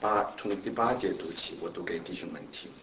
从第8节读起，我读给弟兄们听。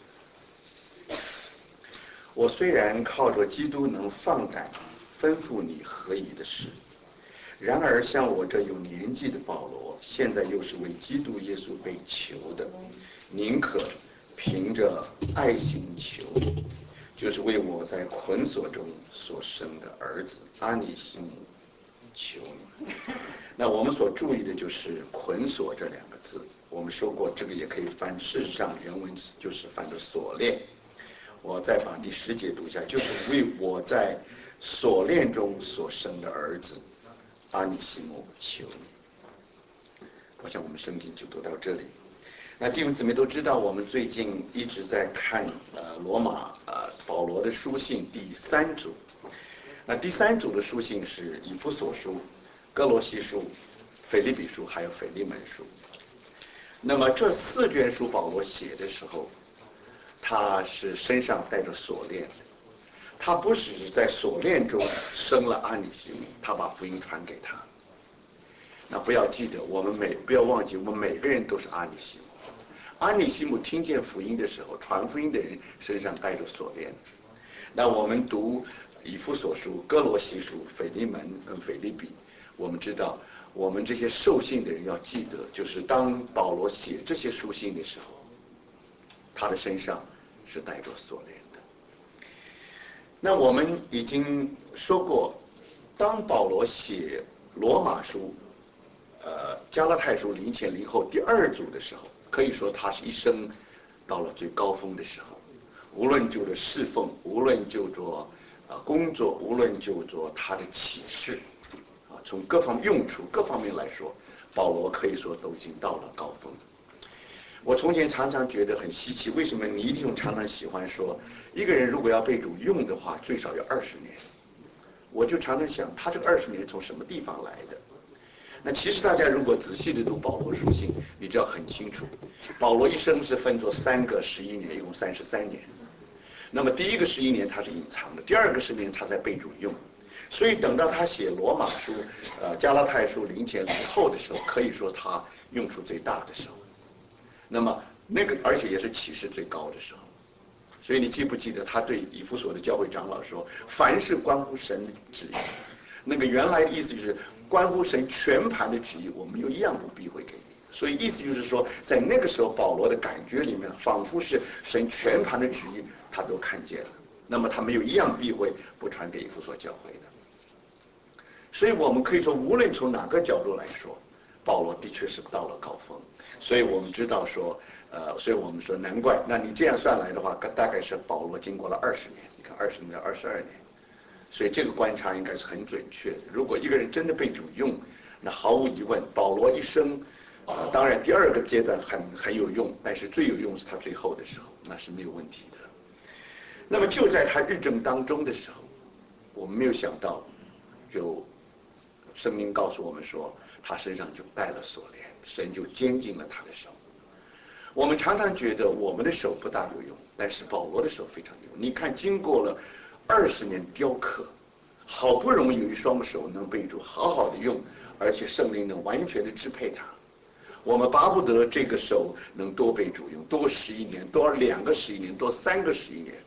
我虽然靠着基督能放胆吩咐你合宜的事，然而像我这有年纪的保罗，现在又是为基督耶稣被囚的，宁可凭着爱心求你，就是为我在捆锁中所生的儿子阿尼西姆求你。那我们所注意的就是捆锁这2个字，我们说过这个也可以翻，事实上原文就是翻作锁链。我再把第10节读一下，就是为我在锁链中所生的儿子阿尼西姆求你。我想我们圣经就读到这里。那弟兄姊妹都知道，我们最近一直在看罗马保罗的书信第3组。那第3组的书信是以弗所书、哥罗西书、腓立比书还有腓利门书。那么这4卷书保罗写的时候，他是身上带着锁链的，他不只是在锁链中生了阿尼西姆，他把福音传给他。那不要忘记，我们每个人都是阿尼西姆。阿尼西姆听见福音的时候，传福音的人身上带着锁链。那我们读以弗所书、哥罗西书、腓利门跟腓立比，我们知道我们这些受信的人要记得，就是当保罗写这些书信的时候，他的身上是带着锁链的。那我们已经说过，当保罗写罗马书、加拉太书0前0后第2组的时候，可以说他是一生到了最高峰的时候。无论就着侍奉，无论就着工作，无论就着他的启示，从各方用处各方面来说，保罗可以说都已经到了高峰。我从前常常觉得很稀奇，为什么尼弟兄常常喜欢说，一个人如果要被主用的话，最少要20年。我就常常想，他这个20年从什么地方来的？那其实大家如果仔细的读保罗书信，你知道很清楚，保罗一生是分作3个11年，一共33年。那么第一个11年他是隐藏的，第2个10年他才被主用。所以等到他写罗马书、加拉太书0前0后的时候，可以说他用处最大的时候。那么那个而且也是启示最高的时候。所以你记不记得他对以弗所的教会长老说，凡是关乎神的旨意，那个原来的意思就是关乎神全盘的旨意，我没有一样不避讳给你。所以意思就是说，在那个时候保罗的感觉里面，仿佛是神全盘的旨意他都看见了，那么他没有一样避讳不传给以弗所教会的。所以我们可以说，无论从哪个角度来说，保罗的确是到了高峰。所以我们知道说，所以我们说难怪，那你这样算来的话，大概是保罗经过了20年，你看20年到22年，所以这个观察应该是很准确的。如果一个人真的被主用，那毫无疑问，保罗一生，当然第2个阶段很有用，但是最有用是他最后的时候，那是没有问题的。那么就在他日正当中的时候，我们没有想到，就圣经告诉我们说，他身上就带了锁链，神就监禁了他的手。我们常常觉得我们的手不大有用，但是保罗的手非常有用。你看，经过了20年雕刻，好不容易有一双手能被主好好的用，而且圣灵能完全的支配它。我们巴不得这个手能多被主用，多11年，多2个11年，多3个11年，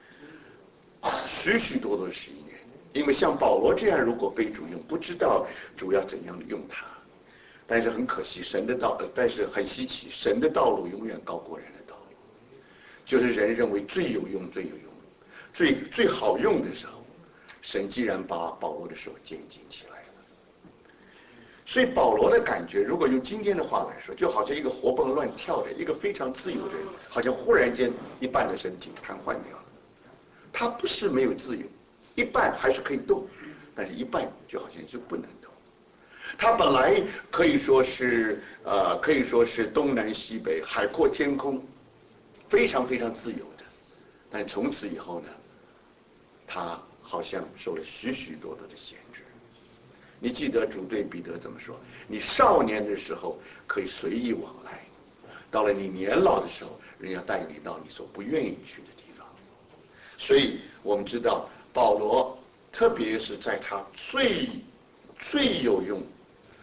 许许多多的11年。因为像保罗这样，如果被主用，不知道主要怎样用他。但是很可惜，但是很稀奇，神的道路永远高过人的道路。就是人认为最有用、最好用的时候，神既然把保罗的手监禁起来了。所以保罗的感觉，如果用今天的话来说，就好像一个活蹦乱跳的、一个非常自由的人，好像忽然间一半的身体瘫痪掉了。他不是没有自由，一半还是可以动，但是一半就好像是不能动。他本来可以说是东南西北海阔天空，非常非常自由的，但从此以后呢，他好像受了许许多多的限制。你记得主对彼得怎么说？你少年的时候可以随意往来，到了你年老的时候，人要带你到你所不愿意去的地方。所以我们知道保罗，特别是在他最有用、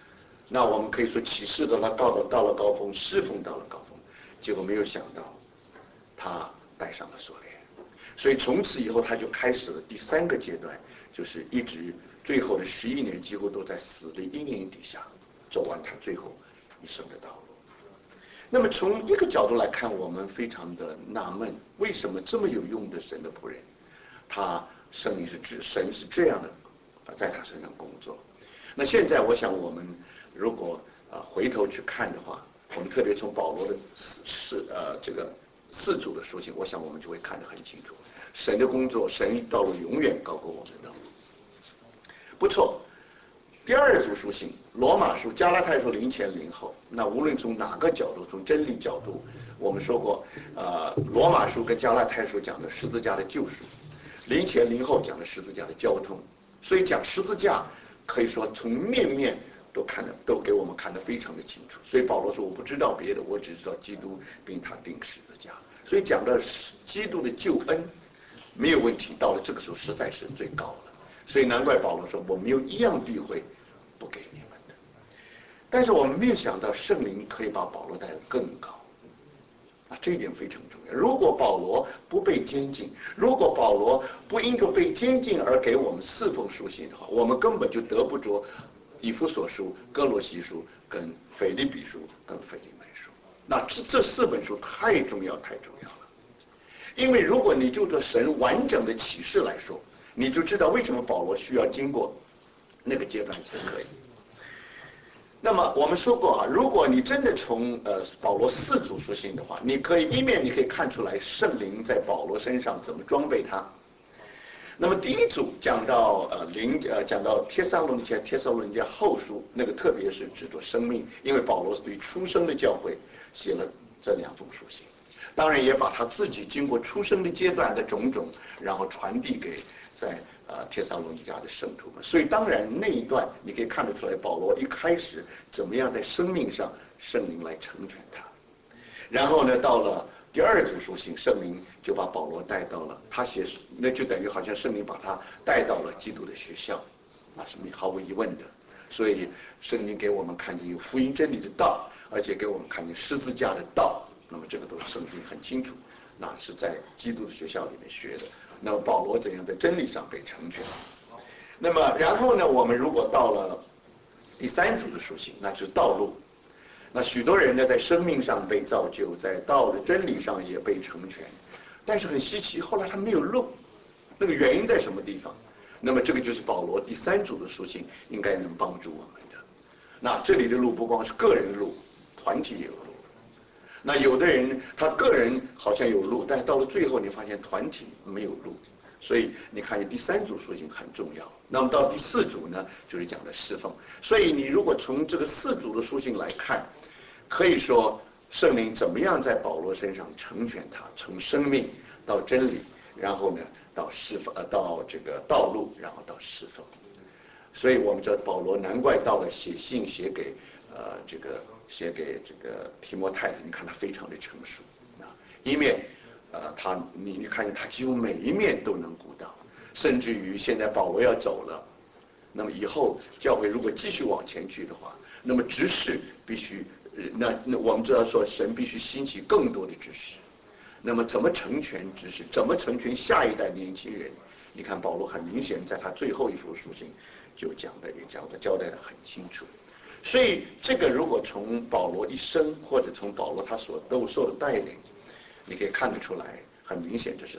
那我们可以说启示到了高峰，侍奉到了高峰，结果没有想到他戴上了锁链，所以从此以后他就开始了第3个阶段，就是一直最后的11年几乎都在死的阴影底下走完他最后一生的道路。那么从一个角度来看，我们非常的纳闷，为什么这么有用的神的仆人，他圣灵是神是这样的在他身上工作。那现在我想我们如果回头去看的话，我们特别从保罗的这个4组的书信，我想我们就会看得很清楚，神的工作，神道路永远高过我们的道路。不错。第2组书信，罗马书、加拉太书灵前灵后。那无论从哪个角度，从真理角度，我们说过，罗马书跟加拉太书讲的十字架的救赎，灵前灵后讲的十字架的交通。所以讲十字架，可以说从面面都给我们看得非常的清楚。所以保罗说：“我不知道别的，我只知道基督并他钉十字架。”所以讲到基督的救恩，没有问题。到了这个时候，实在是最高了。所以难怪保罗说：“我没有一样避讳不给你们的。”但是我们没有想到圣灵可以把保罗带得更高，这一点非常重要。如果保罗不被监禁，如果保罗不因着被监禁而给我们4封书信的话，我们根本就得不着以弗所书、哥罗西书、跟腓立比书、跟腓利门书。那这4本书太重要，太重要了。因为如果你就做神完整的启示来说，你就知道为什么保罗需要经过那个阶段才可以。那么我们说过如果你真的从保罗4组书信的话，你可以你可以看出来圣灵在保罗身上怎么装备他。那么第1组讲到讲到帖撒罗尼迦后书，那个特别是指着生命，因为保罗是对出生的教会写了这2封书信，当然也把他自己经过出生的阶段的种种，然后传递给在帖撒罗尼迦的圣徒们。所以当然那一段你可以看得出来，保罗一开始怎么样在生命上圣灵来成全他。然后呢，到了第2组书信，圣灵就把保罗带到了他那就等于好像圣灵把他带到了基督的学校，那是毫无疑问的。所以圣经给我们看见有福音真理的道，而且给我们看见十字架的道。那么这个都是圣经很清楚，那是在基督的学校里面学的。那么保罗怎样在真理上被成全？那么然后呢，我们如果到了第3组的书信，那就是道路。那许多人呢，在生命上被造就，在道的真理上也被成全，但是很稀奇，后来他没有路，那个原因在什么地方？那么这个就是保罗第3组的书信应该能帮助我们的。那这里的路不光是个人路，团体也有路。那有的人他个人好像有路，但是到了最后你发现团体没有路。所以你看见第3组书信很重要。那么到第4组呢，就是讲的侍奉。所以你如果从这个4组的书信来看，可以说圣灵怎么样在保罗身上成全他，从生命到真理，然后呢到到这个道路，然后到侍奉。所以我们知道保罗难怪到了写信写给这个提摩太，你看他非常的成熟一面你看见他几乎每一面都能顾到，甚至于现在保罗要走了，那么以后教会如果继续往前去的话，那么执事必须那我们知道说神必须兴起更多的执事，那么怎么成全执事，怎么成全下一代年轻人？你看保罗很明显在他最后一封书信就交代得很清楚。所以这个如果从保罗一生，或者从保罗他所都受的带领，你可以看得出来，很明显这是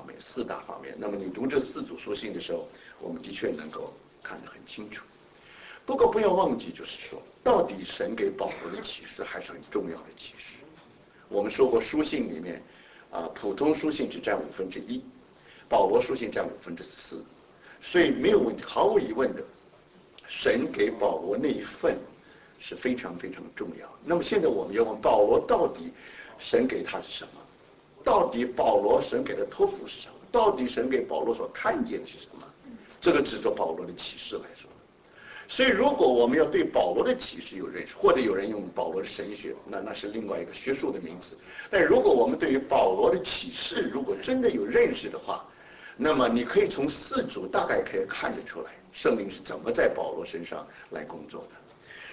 4大方面。那么你读这4组书信的时候，我们的确能够看得很清楚。不过不要忘记，就是说，到底神给保罗的启示还是很重要的启示。我们说过，书信里面普通书信只占1/5，保罗书信占4/5，所以没有问题，毫无疑问的，神给保罗那一份是非常非常重要。那么现在我们要问保罗，到底神给他是什么？到底保罗神给的托付是什么？到底神给保罗所看见的是什么？这个指着保罗的启示来说。所以如果我们要对保罗的启示有认识，或者有人用保罗的神学，那是另外一个学术的名词。但如果我们对于保罗的启示如果真的有认识的话，那么你可以从4组大概可以看得出来，圣灵是怎么在保罗身上来工作的。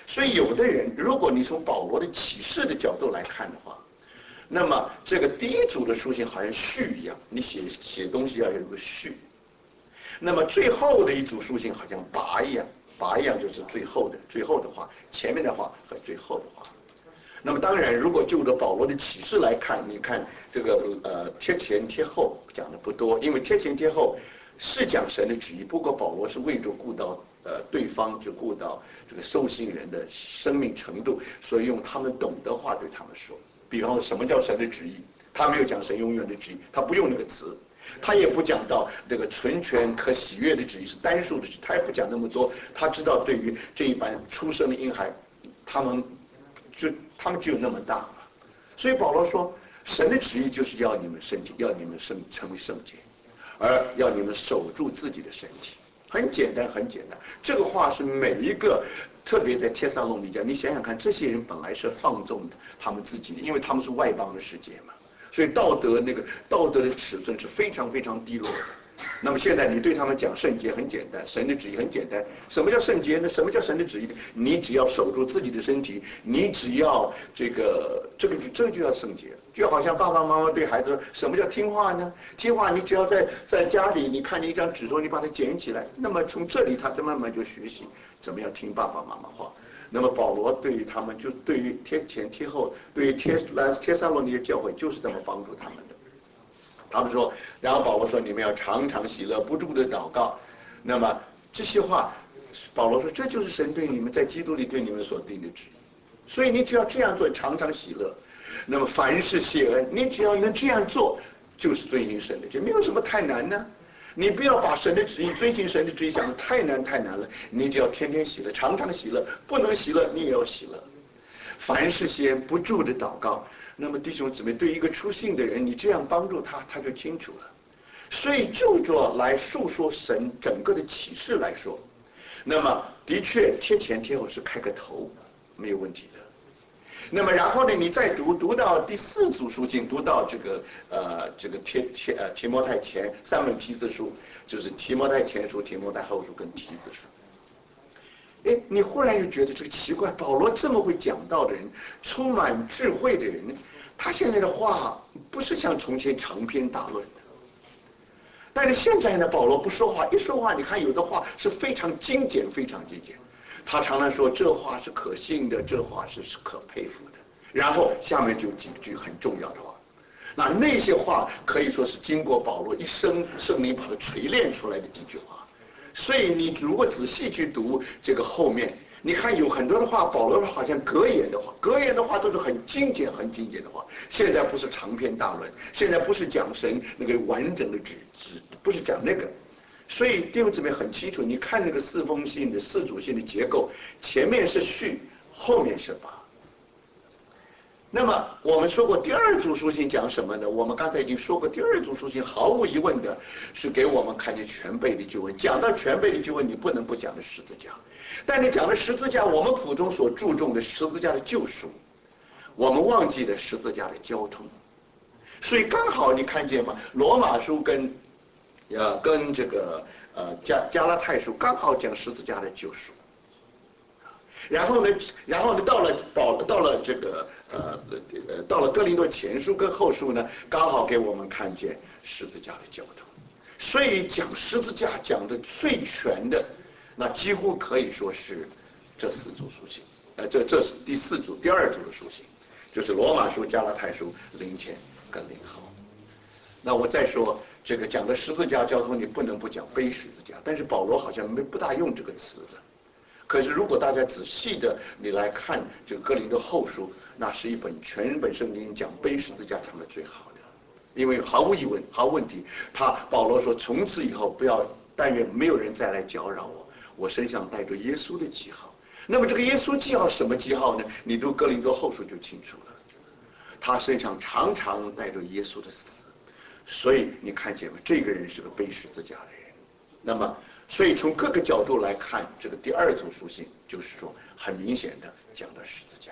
所以有的人，如果你从保罗的启示的角度来看的话，那么这个第一组的书信好像序一样，你写东西要有个序。那么最后的一组书信好像拔一样，拔一样就是最后的话，前面的话和最后的话。那么当然，如果就着保罗的启示来看，你看这个贴前贴后讲的不多，因为贴前贴后是讲神的旨意，不过保罗是为着顾到对方，就顾到这个受信人的生命程度，所以用他们懂的话对他们说。比方说什么叫神的旨意，他没有讲神永远的旨意，他不用那个词，他也不讲到这个纯全可喜悦的旨意是单数的旨意，他也不讲那么多。他知道对于这一般出生的婴孩，他们只有那么大嘛。所以保罗说，神的旨意就是要你们身体，要你们成为圣洁，而要你们守住自己的身体。很简单，很简单。这个话是每一个，特别在帖撒罗尼迦，你想想看，这些人本来是放纵的他们自己的，因为他们是外邦的世界嘛，所以道德的尺寸是非常非常低落的。那么现在你对他们讲圣洁很简单，神的旨意很简单。什么叫圣洁呢？什么叫神的旨意呢？你只要守住自己的身体，你只要这个就叫圣洁。就好像爸爸妈妈对孩子说，什么叫听话呢？听话，你只要在家里，你看见一张纸说，你把它捡起来，那么从这里他就慢慢就学习怎么样听爸爸妈妈话。那么保罗对于他们，就对于贴前贴后，对于帖撒罗尼迦教会就是这么帮助他们的。他们说，然后保罗说，你们要常常喜乐，不住的祷告。那么这些话，保罗说，这就是神对你们在基督里对你们所定的旨意。所以你只要这样做，常常喜乐。那么凡事谢恩，你只要能这样做，就是遵行神的旨意，没有什么太难呢。你不要把神的旨意、遵行神的旨意想得太难了。你只要天天喜乐，常常喜乐，不能喜乐你也要喜乐。凡事谢恩，不住的祷告。那么弟兄姊妹，对一个出信的人，你这样帮助他，他就清楚了。所以就着来述说神整个的启示来说，那么的确贴前贴后是开个头，没有问题的。那么然后呢，你再读到第四组书信，读到这个提摩太前三本提字书，就是提摩太前书、提摩太后书跟提字书。哎，你忽然就觉得这个奇怪，保罗这么会讲道的人，充满智慧的人，他现在的话不是像从前长篇大论的。但是现在呢，保罗不说话，一说话，你看有的话是非常精简，非常精简。他常常说这话是可信的，这话是可佩服的。然后下面就几句很重要的话，那些话可以说是经过保罗一生圣灵把它锤炼出来的几句话。所以你如果仔细去读这个后面，你看有很多的话，保罗好像格言的话都是很精简的话。现在不是长篇大论，现在不是讲神那个完整的旨，不是讲那个。所以弟兄姊妹很清楚，你看那个四组信的结构，前面是序，后面是拔。那么我们说过第二组书信讲什么呢？我们刚才已经说过，第二组书信毫无疑问的是给我们看见全备的救恩。讲到全备的救恩，你不能不讲的十字架。但你讲的十字架，我们普通所注重的十字架的救赎，我们忘记了十字架的交通。所以刚好你看见吗？罗马书跟这个加拉太书刚好讲十字架的救赎。然后呢，到了这个到了哥林多前书跟后书呢，刚好给我们看见十字架的交通。所以讲十字架讲的最全的，那几乎可以说是这四组书信。这是第二组的书信，就是罗马书、加拉太书、林前跟林后。那我再说这个讲的十字架交通，你不能不讲背十字架，但是保罗好像不大用这个词的。可是如果大家仔细的你来看这个哥林多后书，那是一本全本圣经讲背十字架讲的最好的。因为毫无疑问毫无问题，保罗说从此以后不要，但愿没有人再来搅扰我，我身上带着耶稣的记号。那么这个耶稣记号什么记号呢？你读哥林多后书就清楚了，他身上常常带着耶稣的死。所以你看见吗？这个人是个背十字架的人。那么所以从各个角度来看，这个第二组书信就是说很明显的讲到十字架。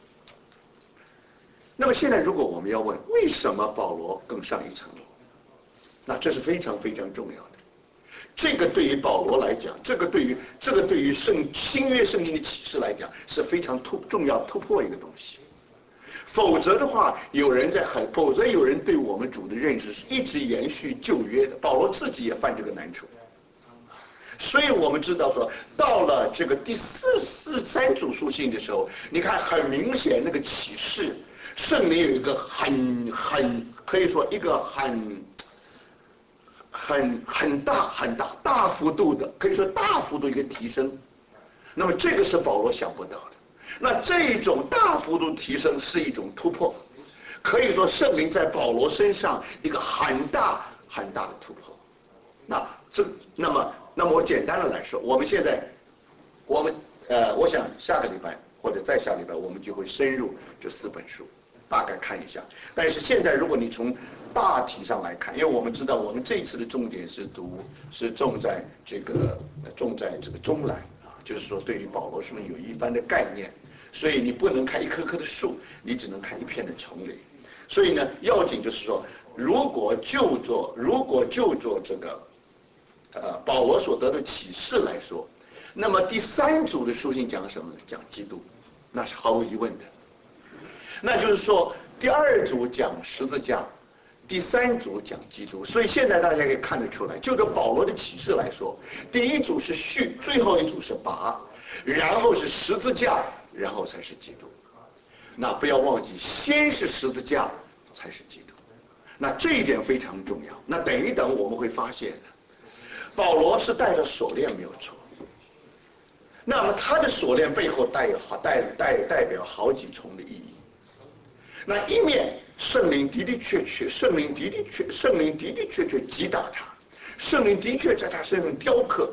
那么现在如果我们要问为什么保罗更上一层楼，那这是非常非常重要的。 这个对于保罗来讲，这个对于新约圣经的启示来讲是非常重要突破一个东西。否则的话，否则有人对我们主的认识是一直延续旧约的。保罗自己也犯这个难处。所以我们知道说，到了这个第三组书信的时候，你看很明显那个启示，圣灵有一个可以说一个大幅度的，可以说大幅度一个提升。那么这个是保罗想不到的。那这种大幅度提升是一种突破，可以说圣灵在保罗身上一个很大的突破。那么我简单的来说，我想下个礼拜或者再下礼拜我们就会深入这4本书，大概看一下。但是现在如果你从大体上来看，因为我们知道我们这一次的重点是重在这个中览啊，就是说对于保罗书有一般的概念，所以你不能看一棵棵的树，你只能看一片的丛林。所以呢，要紧就是说，如果就做这个保罗所得的启示来说，那么第3组的书信讲什么呢？讲基督，那是毫无疑问的。那就是说，第2组讲十字架，第3组讲基督。所以现在大家可以看得出来，就着保罗的启示来说，第1组是序，最后一组是拔，然后是十字架，然后才是基督。那不要忘记，先是十字架，才是基督。那这一点非常重要。那等一等我们会发现的，保罗是带着锁链没有错，那么他的锁链背后代表好几重的意义。那一面圣灵的的确确击打他，圣灵的确在他身上雕刻，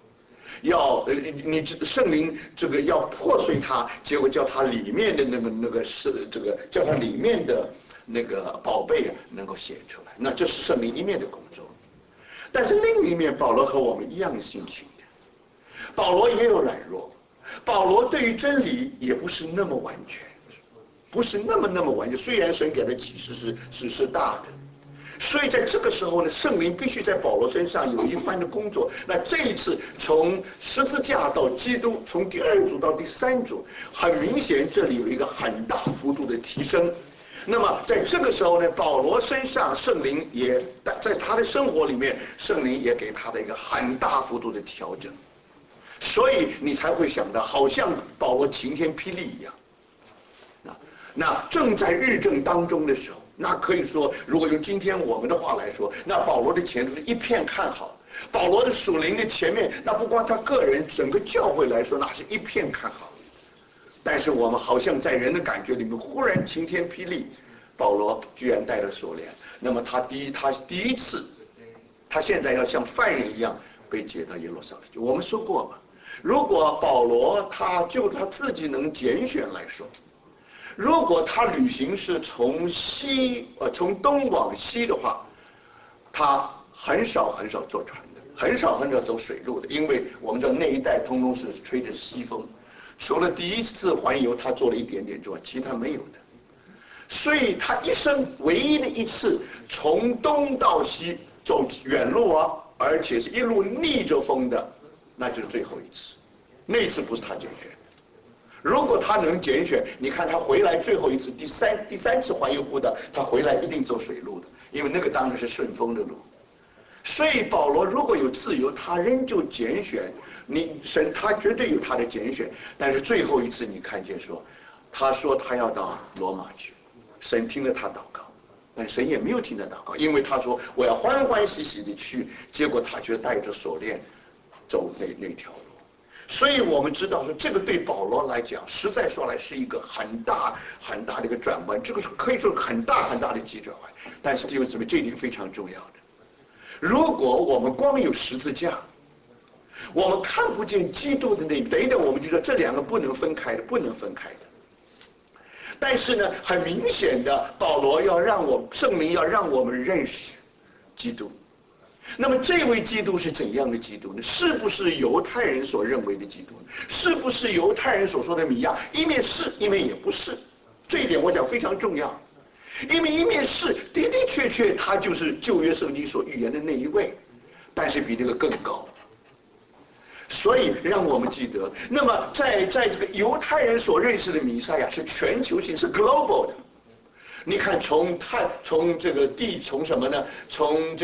圣灵这个要破碎他，结果叫他里面的叫他里面的那个宝贝能够显出来，那这是圣灵一面的工作。但是另一面，保罗和我们一样性情的，保罗也有软弱，保罗对于真理也不是那么完全，不是那么完全。虽然神给的启示是大的，所以在这个时候呢，圣灵必须在保罗身上有一番的工作。那这一次从十字架到基督，从第2组到第3组，很明显这里有一个很大幅度的提升。那么在这个时候呢，保罗身上圣灵也在他的生活里面，圣灵也给他的一个很大幅度的调整，所以你才会想到，好像保罗晴天霹雳一样。那正在日正当中的时候，那可以说，如果用今天我们的话来说，那保罗的前途是一片看好。保罗的属灵的前面，那不光他个人，整个教会来说，那是一片看好。但是我们好像在人的感觉里面，忽然晴天霹雳，保罗居然带了锁链。那么他第一次，他现在要像犯人一样被解到耶路撒冷去。我们说过嘛，如果保罗就他自己能拣选来说，如果他旅行是从东往西的话，他很少坐船的，很少走水路的，因为我们知道那一带通通是吹着西风。除了第1次环游他做了一点点之外，其他没有的。所以他一生唯一的一次从东到西走远路啊，而且是一路逆着风的，那就是最后一次。那一次不是他拣选的。如果他能拣选，你看他回来最后一次第三次环游步道，他回来一定走水路的，因为那个当然是顺风的路。所以保罗如果有自由，他仍旧拣选神，他绝对有他的拣选。但是最后一次你看见他说他要到罗马去，神听了他祷告，但神也没有听他祷告，因为他说我要欢欢喜喜的去，结果他却带着锁链走那条路。所以我们知道说，这个对保罗来讲，实在说来是一个很大的一个转弯，这个是可以说很大的急转弯。但是弟兄姊妹，这一点非常重要的。如果我们光有十字架，我们看不见基督的等一等，我们就说这2个不能分开的。但是呢，很明显的，保罗圣灵要让我们认识基督。那么这位基督是怎样的基督呢？是不是犹太人所认为的基督？是不是犹太人所说的弥亚？一面是，一面也不是。这一点我讲非常重要。因为一面是的确他就是旧约圣经所预言的那一位， 但是比这个更高。所以让我们记得，那么在这个犹太人所认识的弥赛亚是全球性，是 global 的。你看从什么呢？从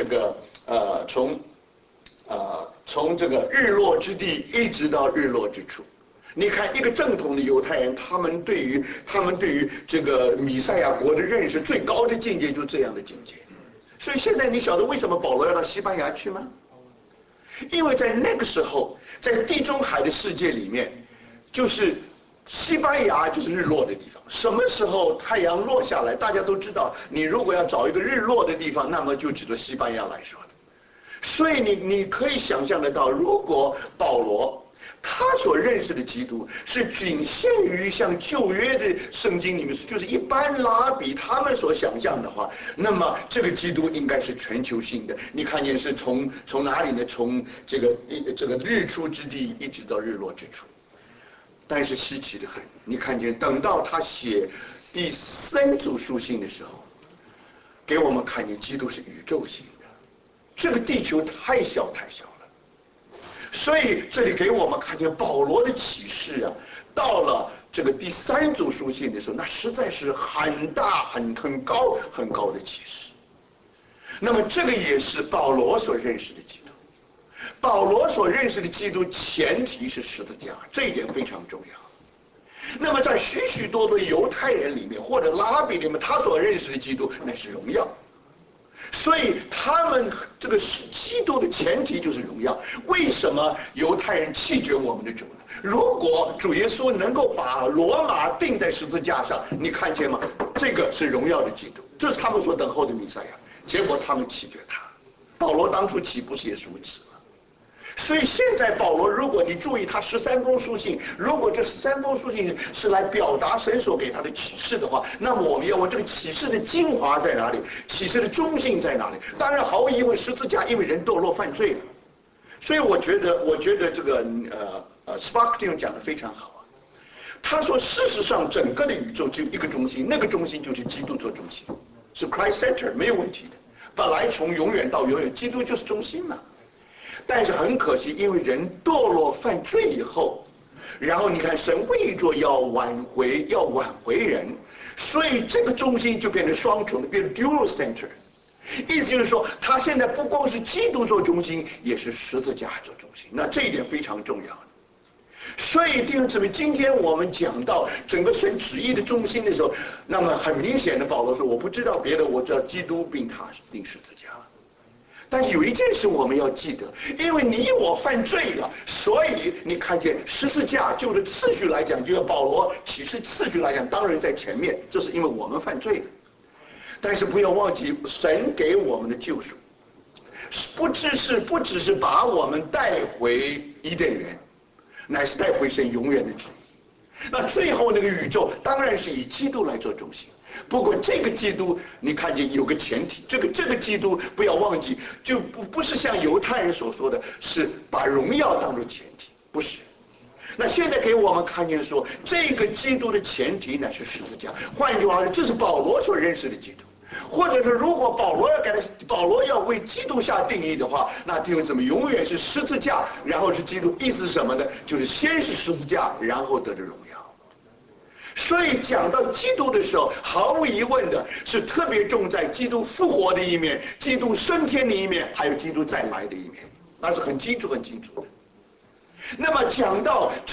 这个日落之地一直到日落之处。你看一个正统的犹太人，他们对于这个弥赛亚国的认识最高的境界就是这样的境界。所以现在你晓得为什么保罗要到西班牙去吗？因为在那个时候，在地中海的世界里面，就是西班牙就是日落的地方。什么时候太阳落下来，大家都知道。你如果要找一个日落的地方，那么就指着西班牙来说的。所以你可以想象得到，如果保罗他所认识的基督是仅限于像旧约的圣经里面，就是一般拉比他们所想象的话，那么这个基督应该是全球性的。你看见是从哪里呢？从这个日出之地一直到日落之处。但是稀奇的很，你看见等到他写第3组书信的时候，给我们看见基督是宇宙性的，这个地球太小太小了。所以这里给我们看见保罗的启示啊，到了这个第3组书信的时候，那实在是很大很高的启示。那么这个也是保罗所认识的基督。保罗所认识的基督前提是十字架，这一点非常重要。那么在许许多多犹太人里面或者拉比里面，他所认识的基督那是荣耀。所以他们这个是基督的前提就是荣耀。为什么犹太人弃绝我们的主呢？如果主耶稣能够把罗马钉在十字架上，你看见吗？这个是荣耀的基督，这是他们所等候的弥赛亚。结果他们弃绝他。保罗当初岂不是也是如此吗？所以现在保罗，如果你注意他13封书信，如果这13封书信是来表达神所给他的启示的话，那么我们要问这个启示的精华在哪里？启示的中心在哪里？当然毫无疑问，十字架因为人堕落犯罪了。所以我觉得这个Sparkton 讲得非常好啊。他说，事实上整个的宇宙只有一个中心，那个中心就是基督做中心，是 Christ Center 没有问题的。本来从永远到永远，基督就是中心嘛。但是很可惜，因为人堕落犯罪以后，然后你看神为着要挽回人，所以这个中心就变成双重的，变成 dual center。意思就是说，他现在不光是基督做中心，也是十字架做中心。那这一点非常重要。所以弟兄姊妹，今天我们讲到整个神旨意的中心的时候，那么很明显的，保罗说：“我不知道别的，我知道基督并他钉十字架。”但是有一件事我们要记得，因为你我犯罪了，所以你看见十字架就是次序来讲，就是保罗启示次序来讲，当然在前面，这是因为我们犯罪了。但是不要忘记，神给我们的救赎，不只是把我们带回伊甸园，乃是带回神永远的旨意。那最后那个宇宙当然是以基督来做中心。不过这个基督，你看见有个前提，这个基督不要忘记，就不是像犹太人所说的，是把荣耀当作前提，不是。那现在给我们看见说，这个基督的前提呢是十字架。换句话说，这是保罗所认识的基督。或者是如果保罗要为基督下定义的话，那弟兄姊妹永远是十字架，然后是基督。意思是什么呢？就是先是十字架，然后得着荣耀。所以讲到基督的时候，毫无疑问的是特别重在基督复活的一面，基督升天的一面，还有基督再来的一面，那是很清楚的。那么讲到这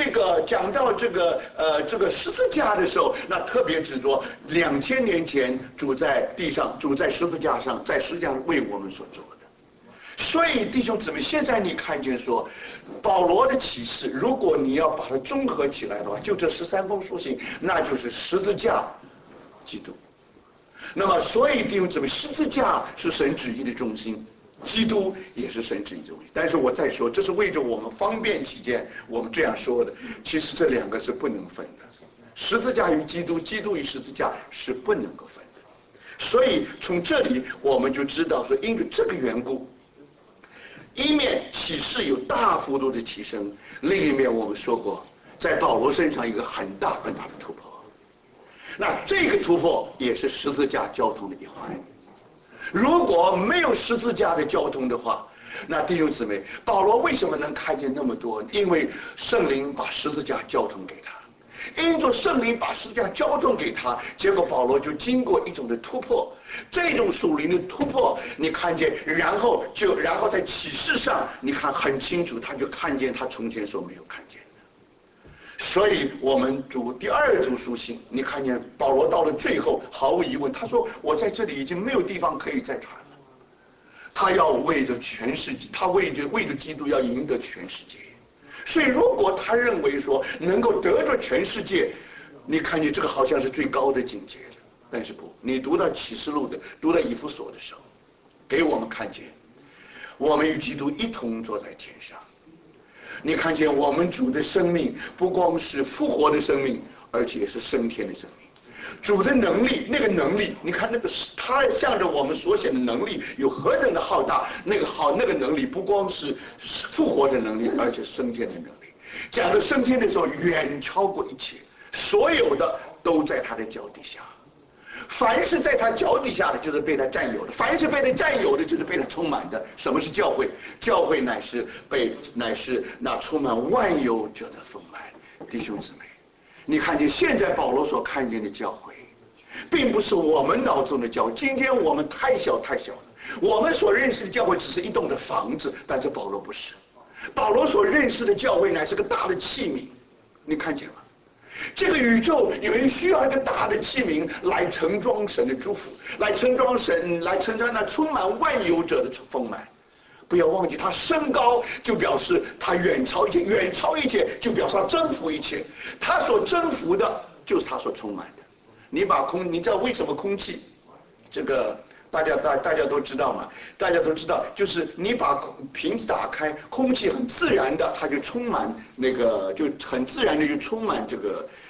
个十字架的时候，那特别指着2000年前主在地上，主在十字架上，在十字架上为我们所做的。所以弟兄姊妹，现在你看见说，保罗的启示，如果你要把它综合起来的话，就这13封书信，那就是十字架、基督。那么，所以弟兄姊妹，十字架是神旨意的中心，基督也是神旨意中心。但是我再说，这是为着我们方便起见，我们这样说的。其实这两个是不能分的，十字架与基督，基督与十字架是不能够分的。所以从这里我们就知道说，因为这个缘故。一面启示有大幅度的提升，另一面我们说过，在保罗身上有一个很大的突破。那这个突破也是十字架交通的一环。如果没有十字架的交通的话， 那弟兄姊妹，保罗为什么能看见那么多？因为圣灵把十字架交通给他，因着圣灵把十字架交通给他，结果保罗就经过一种的突破，这种属灵的突破，你看见，然后在启示上，你看很清楚，他就看见他从前所没有看见的。所以我们读第二组书信，你看见保罗到了最后，毫无疑问，他说我在这里已经没有地方可以再传了。他要为着全世界，他为着基督要赢得全世界。所以如果他认为说能够得着全世界，你看见这个好像是最高的境界了。但是不，你读到启示录的，读到以弗所的时候，给我们看见我们与基督一同坐在天上。你看见我们主的生命不光是复活的生命，而且也是升天的生命。主的能力，那个能力，你看那个他向着我们所显的能力有何等的浩大，那个能力不光是复活的能力，而且升天的能力。讲到升天的时候，远超过一切，所有的都在他的脚底下。凡是在他脚底下的，就是被他占有的；凡是被他占有的，就是被他充满的。什么是教会？教会乃是那充满万有者的丰满。弟兄姊妹，你看见现在保罗所看见的教会，并不是我们脑中的教会。今天我们太小太小了，我们所认识的教会只是一栋的房子，但是保罗不是。保罗所认识的教会乃是个大的器皿，你看见吗？这个宇宙有人需要一个大的器皿来盛装神的祝福，来盛装那充满万有者的丰满。不要忘记，他升高就表示他远超一切，远超一切就表示他征服一切。他所征服的就是他所充满的。你知道为什么空气？这个大家都知道嘛？大家都知道，就是你把瓶子打开，空气很自然的，它就充满那个，就很自然的就充满这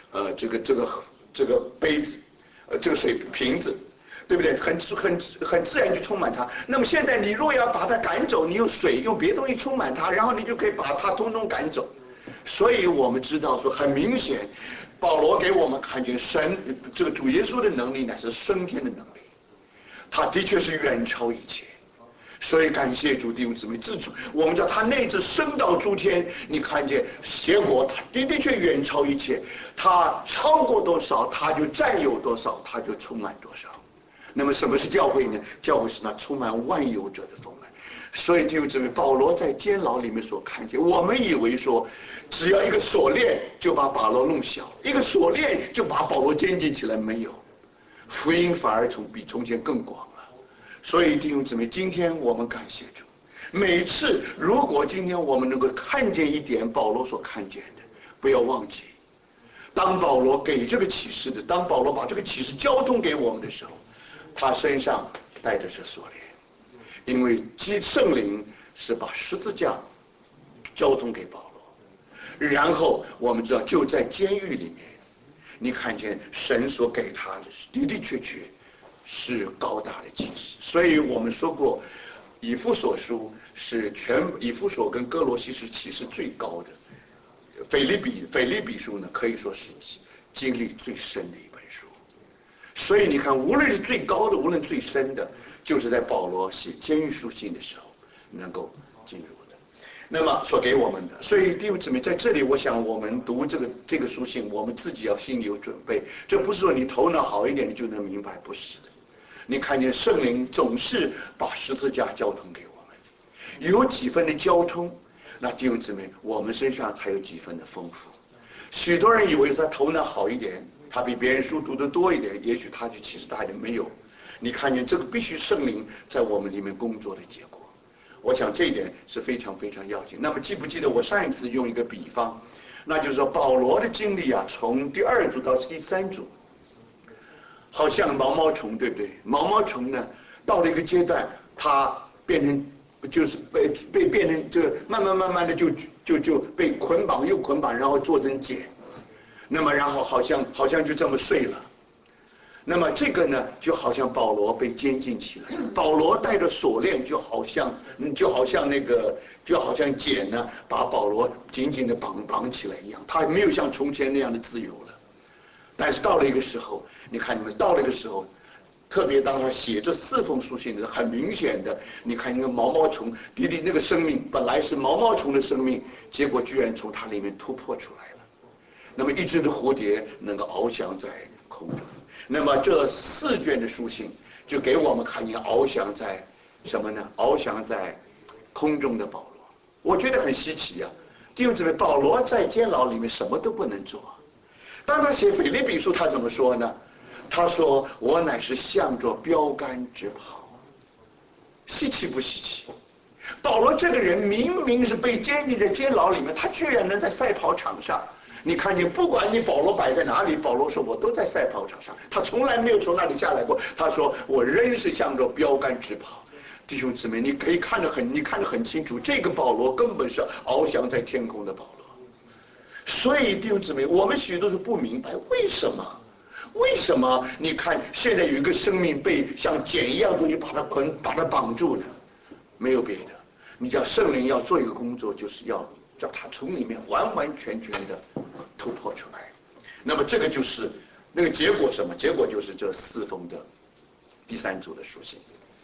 个杯子，这个水瓶子，对不对？很自然就充满它。那么现在你若要把它赶走，你用水用别的东西充满它，然后你就可以把它通通赶走。所以我们知道说，很明显，保罗给我们看见神这个主耶稣的能力乃是升天的能力。他的确是远超一切，所以感谢主弟兄姊妹。自主我们叫他内至升到诸天，你看见结果，他的确远超一切。他超过多少，他就占有多少，他就充满多少。那么什么是教会呢？教会是那充满万有者的丰满。所以弟兄姊妹，保罗在监牢里面所看见，我们以为说，只要一个锁链就把保罗弄小，一个锁链就把保罗监禁起来，没有。福音反而比从前更广了。所以弟兄姊妹，今天我们感谢主。每次如果今天我们能够看见一点保罗所看见的，不要忘记，当保罗给这个启示的，当保罗把这个启示交通给我们的时候，他身上带着这锁链，因为圣灵是把十字架交通给保罗，然后我们知道就在监狱里面，你看见神所给他的的确是高大的启示。所以我们说过，以弗所书是以弗所跟哥罗西是启示最高的，腓立比书呢可以说是经历最深的一本书。所以你看，无论是最高的，无论最深的，就是在保罗写监狱书信的时候能够进入的。那么所给我们的，所以弟兄姊妹，在这里，我想我们读这个书信，我们自己要心里有准备。这不是说你头脑好一点你就能明白，不是的。你看见圣灵总是把十字架交通给我们，有几分的交通，那弟兄姊妹，我们身上才有几分的丰富。许多人以为他头脑好一点，他比别人书读得多一点，也许他就其实他就没有。你看见这个必须圣灵在我们里面工作的结果。我想这一点是非常非常要紧。那么记不记得我上一次用一个比方，那就是说保罗的经历啊，从第2组到第3组，好像毛毛虫，对不对？毛毛虫呢，到了一个阶段，它变成就是被变成这个慢慢的就被捆绑又捆绑，然后做成茧，那么然后好像就这么碎了。那么这个呢，就好像保罗被监禁起来，保罗带着锁链，就好像茧呢，把保罗紧紧的绑起来一样，他没有像从前那样的自由了。但是到了一个时候，你看到了一个时候， 特别当他写这4封书信的时候，很明显的，你看那个毛毛虫，迪迪那个生命本来是毛毛虫的生命，结果居然从它里面突破出来了。那么一只的蝴蝶能够翱翔在空中，那么这4卷的书信就给我们看见翱翔在什么呢？翱翔在空中的保罗，我觉得很稀奇啊。弟兄姊妹，保罗在监牢里面什么都不能做。当他写腓立比书，他怎么说呢？他说：“我乃是向着标杆直跑。”稀奇不稀奇？保罗这个人明明是被监禁在监牢里面，他居然能在赛跑场上。你看见，不管你保罗摆在哪里，保罗说我都在赛跑场上，他从来没有从那里下来过。他说我仍是向着标杆直跑。弟兄姊妹，你看得很清楚，这个保罗根本是翱翔在天空的保罗。所以弟兄姊妹，我们许多是不明白为什么。为什么？你看，现在有一个生命被像茧一样东西把它绑住了，没有别的。你叫圣灵要做一个工作，就是要叫他从里面完完全全的突破出来。那么这个就是那个结果什么？结果就是这4封的第3组的书信。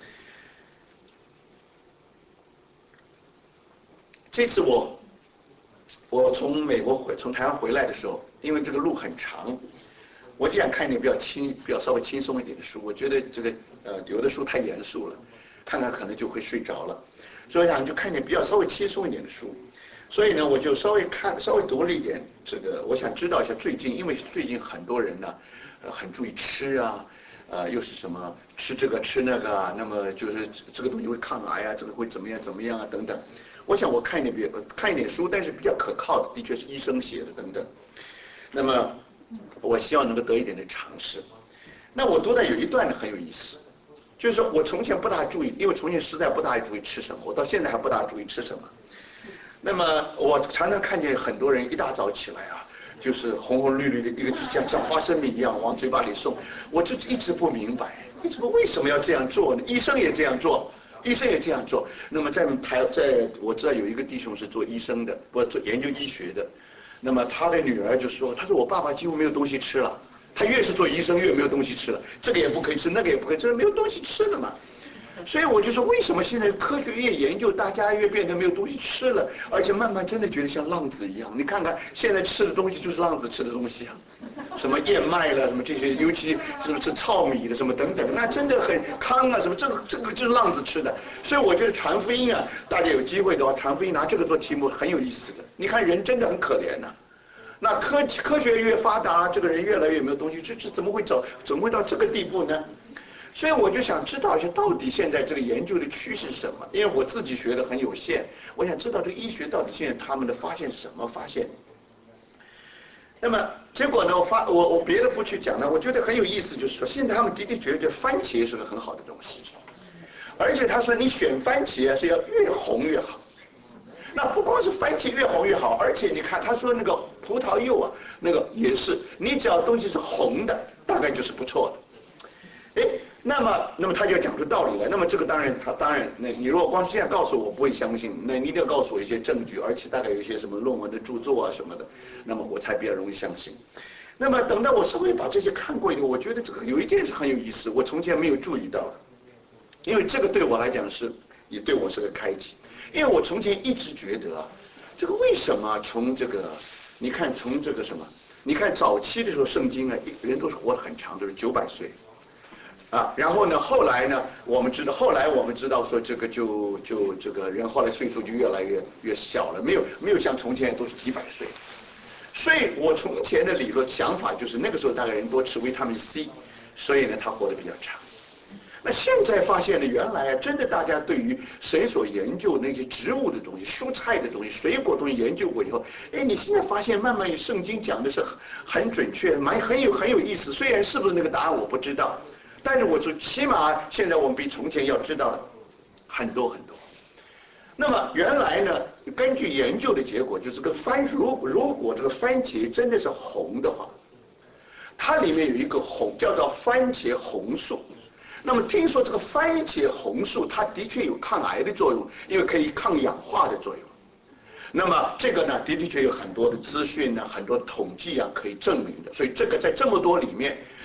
这次我从美国从台湾回来的时候，因为这个路很长，我就想看一点比较稍微轻松一点的书。我觉得这个有的书太严肃了，看看可能就会睡着了，所以我想就看点比较稍微轻松一点的书。所以呢，我就稍微读了一点这个，我想知道一下最近，因为最近很多人呢，很注意吃啊，又是什么吃这个吃那个啊，那么就是这个东西会抗癌啊，这个会怎么样啊等等。我想我看一点书，但是比较可靠的，的确是医生写的等等。那么我希望能够得一点的尝试。那我读到有一段很有意思，就是说我从前不大注意，因为从前实在不大注意吃什么，我到现在还不大注意吃什么。那么我常常看见很多人一大早起来啊，就是红红绿绿的一个像花生米一样往嘴巴里送，我就一直不明白为什么要这样做呢？医生也这样做。那么在我知道有一个弟兄是做医生的，做研究医学的。那么他的女儿就说：“他说我爸爸几乎没有东西吃了，他越是做医生越没有东西吃了，这个也不可以吃，那个也不可以吃，没有东西吃了嘛。”所以我就说，为什么现在科学越研究，大家越变得没有东西吃了，而且慢慢真的觉得像浪子一样。你看看现在吃的东西就是浪子吃的东西啊，什么燕麦了，什么这些，尤其是不是糙米的什么等等，那真的很糠啊，什么这个就是浪子吃的。所以我觉得传福音啊，大家有机会的话，传福音拿这个做题目很有意思的。你看人真的很可怜呐。那科学越发达，这个人越来越没有东西，这怎么会到这个地步呢？所以我就想知道一下，到底现在这个研究的趋势是什么？因为我自己学的很有限，我想知道这个医学到底现在他们的发现是什么发现。那么结果呢？我别的不去讲了，我觉得很有意思，就是说现在他们的确觉得番茄是个很好的东西，而且他说你选番茄啊是要越红越好。那不光是番茄越红越好，而且你看他说那个葡萄柚啊，那个也是，你只要东西是红的，大概就是不错的。哎，那么他就要讲出道理来。那么这个当然，那你如果光是这样告诉我，我不会相信。那你一定要告诉我一些证据，而且大概有一些什么论文的著作啊什么的，那么我才比较容易相信。那么等到我稍微把这些看过以后，我觉得这个有一件事很有意思，我从前没有注意到的，因为这个对我来讲也对我是个开启。因为我从前一直觉得啊，这个为什么从这个，你看从这个什么，你看早期的时候圣经啊，人都是活得很长，都是900岁。啊，然后呢，后来我们知道说这个这个人后来岁数就越来越小了，没有像从前都是几百岁。所以我从前的理论想法就是那个时候大概人多吃维他命 C， 所以呢他活得比较长。那现在发现呢，原来真的大家对于神所研究那些植物的东西、蔬菜的东西、水果东西研究过以后，哎，你现在发现慢慢圣经讲的是很准确，很有意思。虽然是不是那个答案我不知道。但是我说，起码现在我们比从前要知道的很多很多。那么原来呢，根据研究的结果，就是如果这个番茄真的是红的话，它里面有一个叫做番茄红素。那么听说这个番茄红素它的确有抗癌的作用，因为可以抗氧化的作用。那么这个呢，的确有很多的资讯呢，很多统计啊可以证明的。所以这个在这么多里面，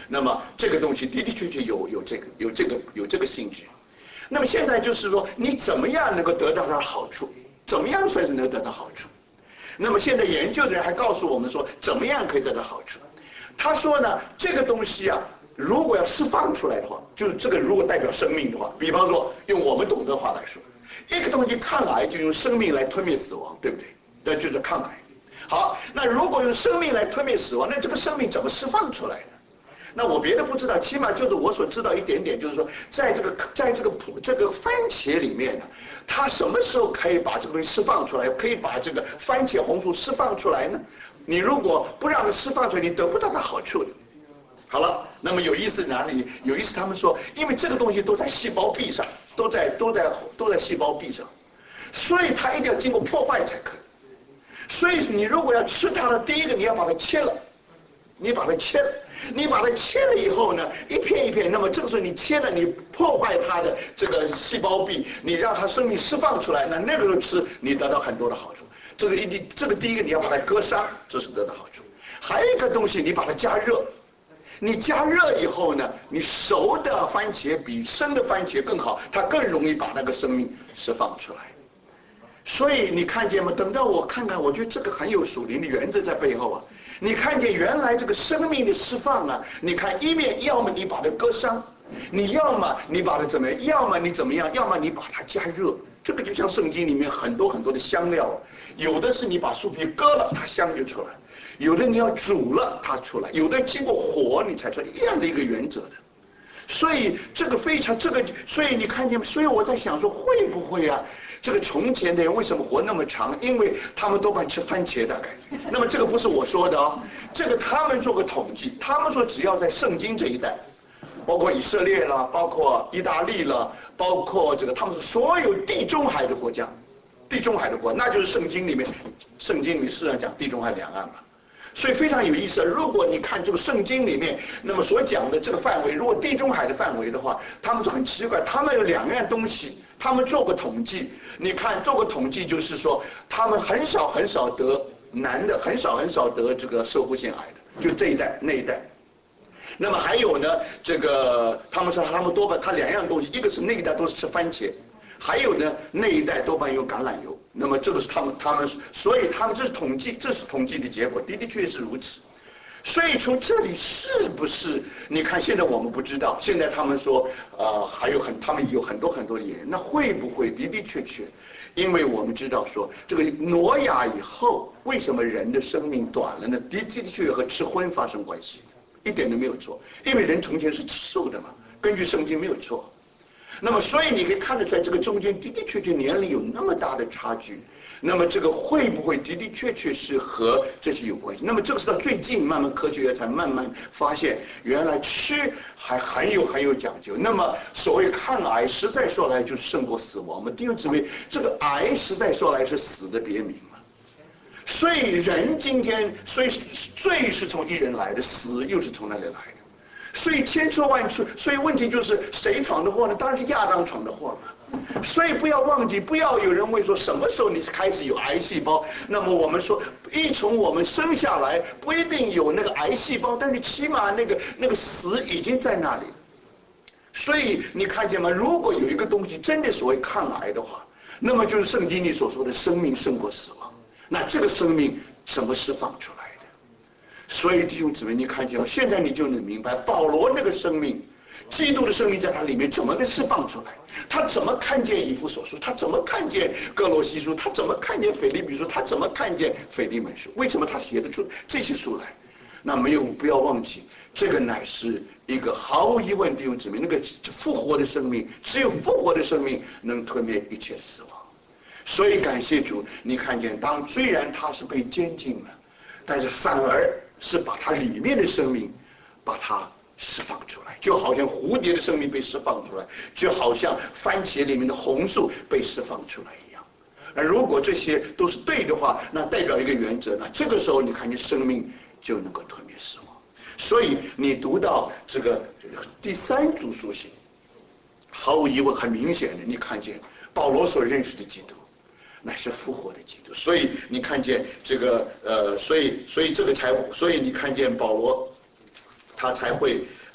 那么这个东西的的确确有这个性质。那么现在就是说，你怎么样能够得到它的好处？怎么样才是能得到好处？那么现在研究的人还告诉我们说，怎么样可以得到好处？他说呢，这个东西啊，如果要释放出来的话，就是这个如果代表生命的话，比方说用我们懂得话来说，一个东西抗癌就用生命来吞灭死亡，对不对？那就是抗癌。好，那如果用生命来吞灭死亡，那这个生命怎么释放出来呢？那我别的不知道，起码就是我所知道一点点，就是说，在这个番茄里面呢，它什么时候可以把这个东西释放出来？可以把这个番茄红素释放出来呢？你如果不让它释放出来，你得不到它好处的。好了，那么有意思哪里？有意思，他们说，因为这个东西都在细胞壁上，都在细胞壁上，所以它一定要经过破坏才可以。所以你如果要吃它的，第一个你要把它切了。你把它切了以后呢，一片一片，那么这个时候你切了，你破坏它的这个细胞壁，你让它生命释放出来，那个时候吃，你得到很多的好处。这个第一个你要把它割伤，这是得到好处。还有一个东西，你把它加热，你加热以后呢，你熟的番茄比生的番茄更好，它更容易把那个生命释放出来。所以你看见吗？等到我看看，我觉得这个很有属灵的原则在背后啊。你看见原来这个生命的释放啊，你看一面要么你把它割伤，你要么你把它怎么样，要么你怎么样，要么你把它加热。这个就像圣经里面很多很多的香料，有的是你把树皮割了，它香就出来；有的你要煮了它出来；有的经过火你才出来，一样的一个原则的。所以这个非常所以你看见，所以我在想说，会不会啊？这个从前的人为什么活那么长？因为他们多半吃番茄，大概。那么这个不是我说的哦，这个他们做过统计，他们说只要在圣经这一代，包括以色列了，包括意大利了，包括这个他们说所有地中海的国家，那就是圣经里面事实上讲地中海两岸嘛。所以非常有意思。如果你看这个圣经里面，那么所讲的这个范围，如果地中海的范围的话，他们就很奇怪，他们有两样东西，他们做过统计。你看做过统计，就是说他们很少得男的，很少得这个射护腺癌的，就这一代那一代。那么还有呢，这个他们说他们多半他两样东西，一个是那一代都是吃番茄。还有呢，那一代多半有橄榄油，那么这个是他们，所以他们这是统计的结果，的确是如此。所以从这里是不是？你看现在我们不知道，现在他们说，他们有很多的原因，那会不会的确？因为我们知道说，这个挪亚以后，为什么人的生命短了呢？的确和吃荤发生关系，一点都没有错，因为人从前是吃素的嘛，根据圣经没有错。那么，所以你可以看得出来，这个中间的确年龄有那么大的差距。那么，这个会不会的确是和这些有关系？那么，这个是到最近慢慢科学家才慢慢发现，原来吃还很有讲究。那么，所谓抗癌，实在说来就是胜过死亡嘛。弟兄姊妹，这个癌实在说来是死的别名嘛。所以人今天，所以罪是从一人来的，死又是从哪里来的？所以千错万错，所以问题就是谁闯的祸呢？当然是亚当闯的祸嘛。所以不要忘记，不要有人问说什么时候你开始有癌细胞。那么我们说，一从我们生下来不一定有那个癌细胞，但是起码那个死已经在那里。所以你看见吗？如果有一个东西真的所谓抗癌的话，那么就是圣经里所说的生命胜过死亡。那这个生命怎么释放出来？所以弟兄姊妹，你看见吗？现在你就能明白保罗那个生命，基督的生命在他里面怎么个释放出来？他怎么看见以弗所书？他怎么看见哥罗西书？他怎么看见腓立比书？他怎么看见腓利门书？为什么他写得出这些书来？那不要忘记，这个乃是一个毫无疑问，弟兄姊妹，那个复活的生命，只有复活的生命能吞灭一切的死亡。所以感谢主，你看见虽然他是被监禁了，但是反而是把它里面的生命，把它释放出来，就好像蝴蝶的生命被释放出来，就好像番茄里面的红素被释放出来一样。而如果这些都是对的话，那代表一个原则呢，这个时候你看见生命就能够吞灭死亡。所以你读到这个第三组书信，毫无疑问，很明显的，你看见保罗所认识的基督。乃是复活的基督，所以你看见这个所以这个所以你看见保罗，他才会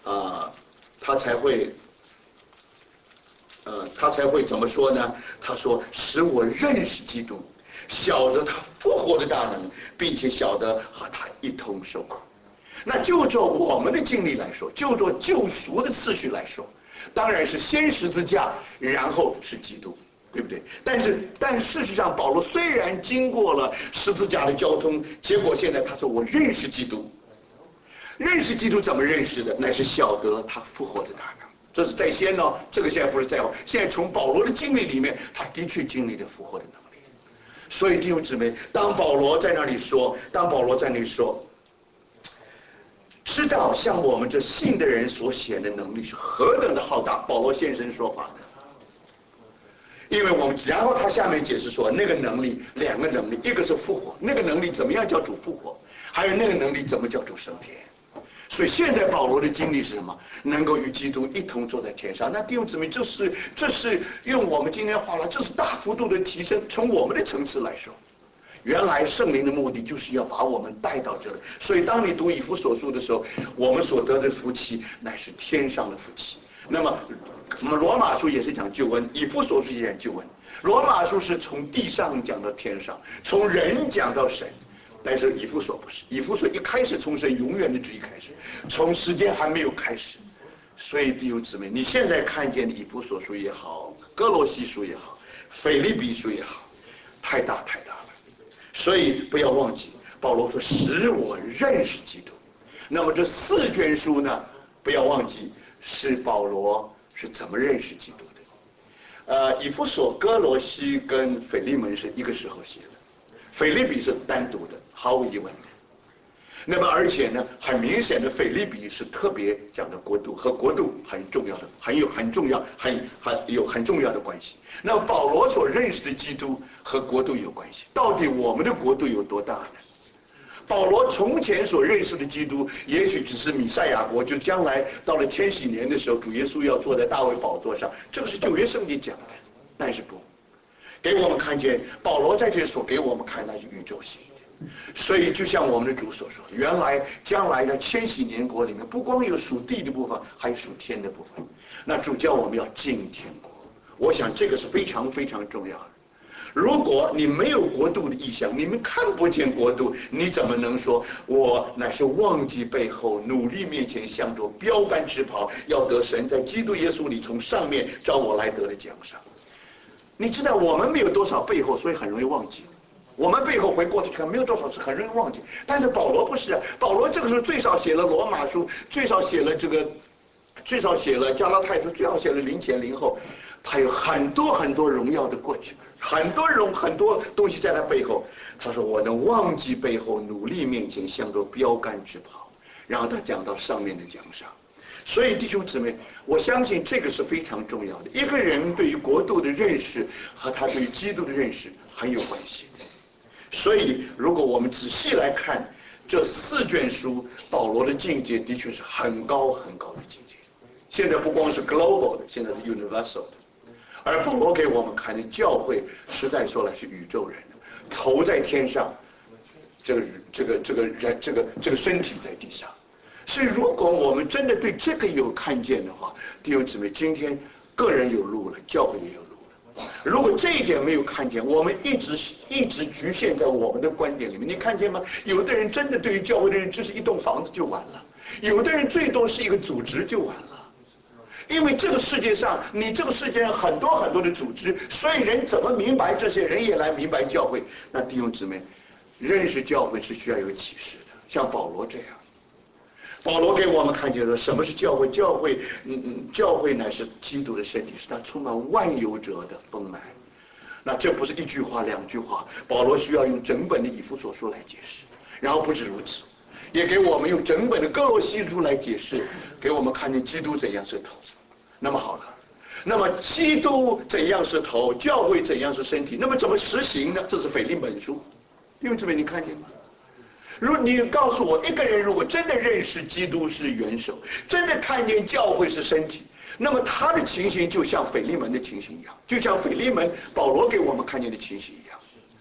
他才会怎么说呢？他说：“使我认识基督，晓得他复活的大能，并且晓得和他一同受苦。”那就做我们的经历来说，就做救赎的次序来说，当然是先十字架，然后是基督，对不对？但事实上，保罗虽然经过了十字架的交通，结果现在他说：“我认识基督。”认识基督怎么认识的？乃是晓得他复活的大能。这是在先呢，这个现在不是在后。现在从保罗的经历里面，他的确经历了复活的能力。所以弟兄姊妹，当保罗在那里说，知道像我们这信的人所显的能力是何等的浩大。保罗先生说话的，因为我们，然后他下面解释说，那个能力，两个能力，一个是复活，那个能力怎么样叫主复活，还有那个能力怎么叫主升天。所以现在保罗的经历是什么？能够与基督一同坐在天上。那弟兄姊妹，这是用我们今天话来，这是大幅度的提升。从我们的层次来说，原来圣灵的目的就是要把我们带到这里。所以当你读以弗所书的时候，我们所得的福气乃是天上的福气。那么罗马书也是讲救恩，以弗所书也讲救恩。罗马书是从地上讲到天上，从人讲到神。但是以弗所不是，以弗所一开始从神永远的旨意开始，从时间还没有开始。所以弟兄姊妹，你现在看见的以弗所书也好，哥罗西书也好，腓立比书也好，太大太大了。所以不要忘记，保罗说使我认识基督。那么这4卷书呢，不要忘记是保罗是怎么认识基督的。以弗所、哥罗西跟腓利门是一个时候写的，腓立比是单独的，毫无疑问的。那么而且呢，很明显的，腓立比是特别讲的国度，和国度很重要的，很重要的关系。那么保罗所认识的基督和国度有关系，到底我们的国度有多大呢？保罗从前所认识的基督，也许只是弥赛亚国，就将来到了千禧年的时候，主耶稣要坐在大卫宝座上，这个是旧约圣经讲的。但是不，给我们看见保罗在这里所给我们看，那是宇宙性的。所以就像我们的主所说，原来将来在千禧年国里面，不光有属地的部分，还有属天的部分。那主叫我们要进天国，我想这个是非常非常重要的。如果你没有国度的意象，你们看不见国度，你怎么能说我乃是忘记背后，努力面前，向着标杆直跑，要得神在基督耶稣里从上面召我来得的奖赏？你知道我们没有多少背后，所以很容易忘记。我们背后回过去看，没有多少是很容易忘记。但是保罗不是啊，保罗这个时候最少写了罗马书，最少写了加拉太书，最少写了灵前灵后，他有很多很多荣耀的过去，很多东西在他背后。他说我能忘记背后，努力面前，向着标杆直跑。然后他讲到上面的奖赏。所以弟兄姊妹，我相信这个是非常重要的。一个人对于国度的认识和他对于基督的认识很有关系的。所以如果我们仔细来看这4卷书，保罗的境界的确是很高很高的境界。现在不光是 global 的，现在是 universal 的。而保罗给我们看的教会，实在说来是宇宙人，头在天上，这个身体在地上。所以如果我们真的对这个有看见的话，弟兄姊妹，今天个人有路了，教会也有路了。如果这一点没有看见，我们一直局限在我们的观点里面。你看见吗？有的人真的对于教会的人，就是一栋房子就完了；有的人最多是一个组织就完了。因为这个世界上，你这个世界上很多很多的组织，所以人怎么明白这些，人也来明白教会。那弟兄姊妹，认识教会是需要有启示的，像保罗这样。保罗给我们看见了什么是教会，教会乃是基督的身体，是他充满万有者的丰满。那这不是一句话2句话，保罗需要用整本的以弗所书来解释。然后不止如此，也给我们用整本的哥罗西书来解释，给我们看见基督怎样是头。那么好了，那么基督怎样是头，教会怎样是身体，那么怎么实行呢？这是腓利门书。弟兄姊妹，你看见吗？如你告诉我，一个人如果真的认识基督是元首，真的看见教会是身体，那么他的情形就像腓利门的情形一样，就像腓利门保罗给我们看见的情形一样。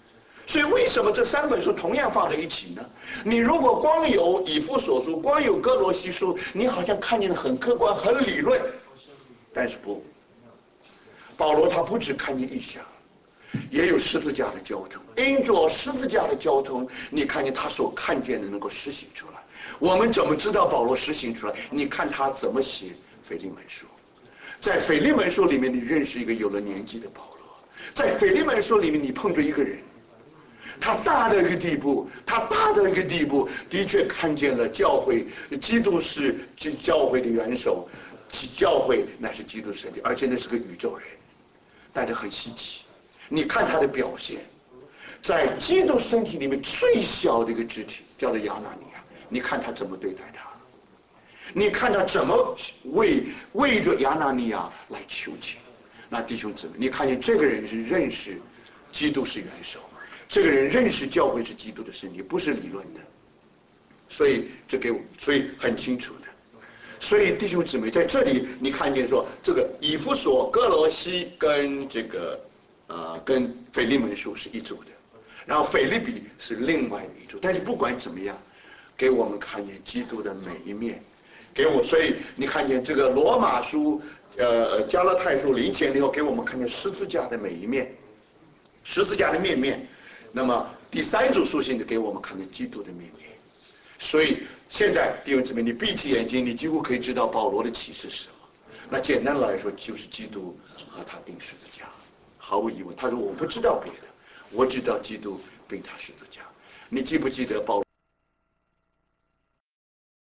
所以为什么这3本书同样放在一起呢？你如果光有以弗所书，光有哥罗西书，你好像看见的很客观、很理论，但是不，保罗他不只看见意象，也有十字架的交通。因着十字架的交通，你看见他所看见的能够实行出来。我们怎么知道保罗实行出来？你看他怎么写腓利门书，在腓利门书里面，你认识一个有了年纪的保罗；在腓利门书里面，你碰着一个人。他大到一个地步，的确看见了教会，基督是教会的元首，教会乃是基督身体，而且那是个宇宙人，但是很稀奇。你看他的表现，在基督身体里面最小的一个肢体叫做亚拿尼亚，你看他怎么对待他，你看他怎么为着亚拿尼亚来求情。那弟兄姊妹，你看见这个人是认识基督是元首，这个人认识教会是基督的身体，不是理论的，所以所以很清楚的。所以弟兄姊妹，在这里你看见说，这个以弗所、哥罗西跟跟腓利门书是一组的，然后腓利比是另外的一组。但是不管怎么样，给我们看见基督的每一面，所以你看见这个罗马书、加拉太书临前以后，给我们看见十字架的每一面，十字架的面面。那么第3组书信就给我们看见基督的面面。所以现在弟兄姊妹，你闭起眼睛，你几乎可以知道保罗的启示是什么。那简单来说，就是基督和他钉十字架，毫无疑问。他说我不知道别的，我只知道基督并他十字架。你记不记得保罗